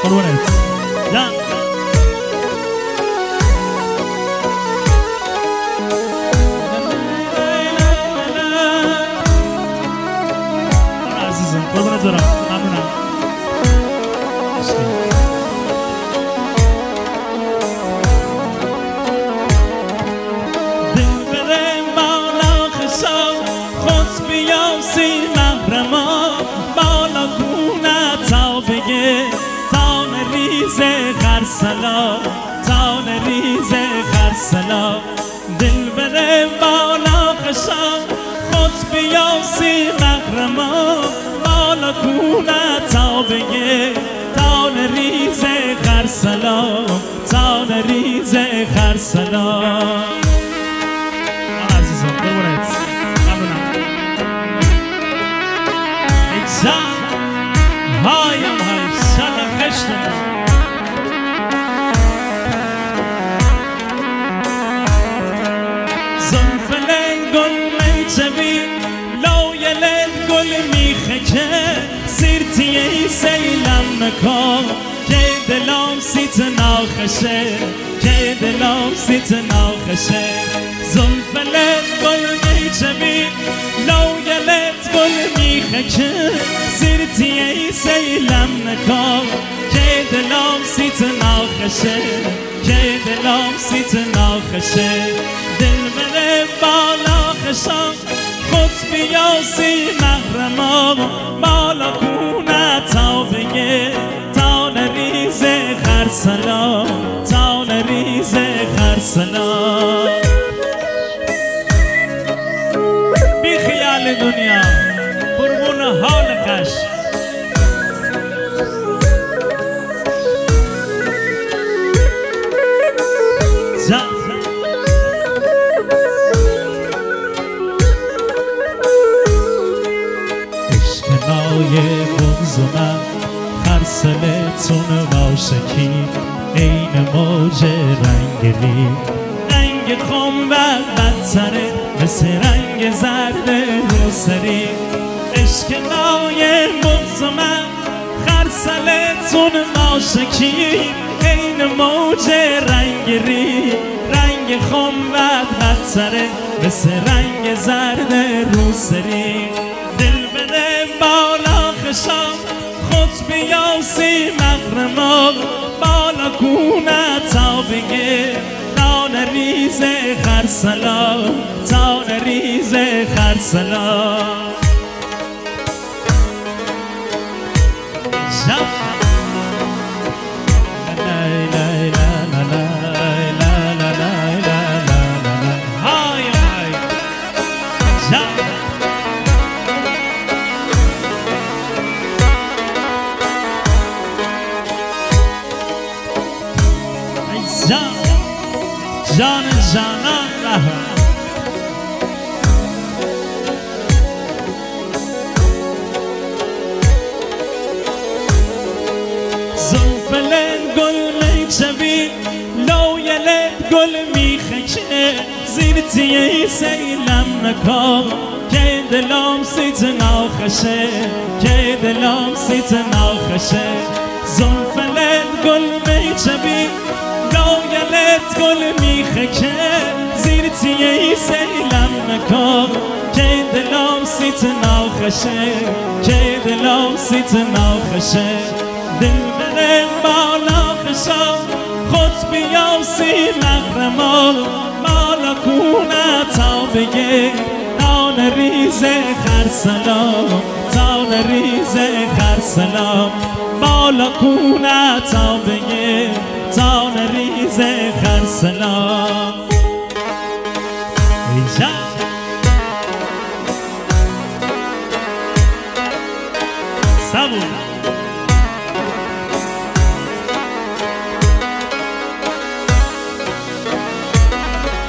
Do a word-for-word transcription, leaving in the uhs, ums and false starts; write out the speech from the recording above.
قربونت جان عزیزم قربونت برم ممنونم سلام تان ریز خرسلا دل بره بالا خشام خود بیاسی مغرما بالا کونه تا بگه تان ریز خرسلا تان ریز خرسلا عزیزم قربونت ممنونم اجزا هایم های شلم خشتم سیرتی سیلم نکن که دلم سیت ناخشه که دلم سیت ناخشه زنفلت گل میچبید لوگلت گل میخکه سیرتی سیلم نکن که دلم سیت ناخشه که دلم سیت ناخشه دل بره بالا خشم خود بیاسی محرمام بالا کونه تا بگه تا نریز خرسلا تا نریز خرسلا بی خیال دنیا قربون حال خش اشکنای بغض من خرسلتون واشکی این موج رنگلی رنگ خم و بدتره مثل رنگ زرد روسری اشکنای بغض من خرسلتون واشکی این موج رنگلی رنگ خم و بدتره مثل رنگ زرد روسری بالا خشم خود بیاسی مغرما بالا کونه تا بگه تا نریز خرسلا تا نریز خرسلا جان جانان رها زنفلن گل میچبید لویلت گل میخکه زیر تیه سیلم نکن که دلم سیت ناخشه که دلم سیت ناخشه زنفلن گل میچبید لوگلت گل میخکه زیر تیه سیلم نکن که دلم سیت ناخشه که دلم سیت ناخشه دل بره بالا خشم خود بیاسی مغرما بالا کونه تا بگه تا نریز خرسلا تا نریز خرسلا بالا کونه تا بگه تا نریز خرسلا سبو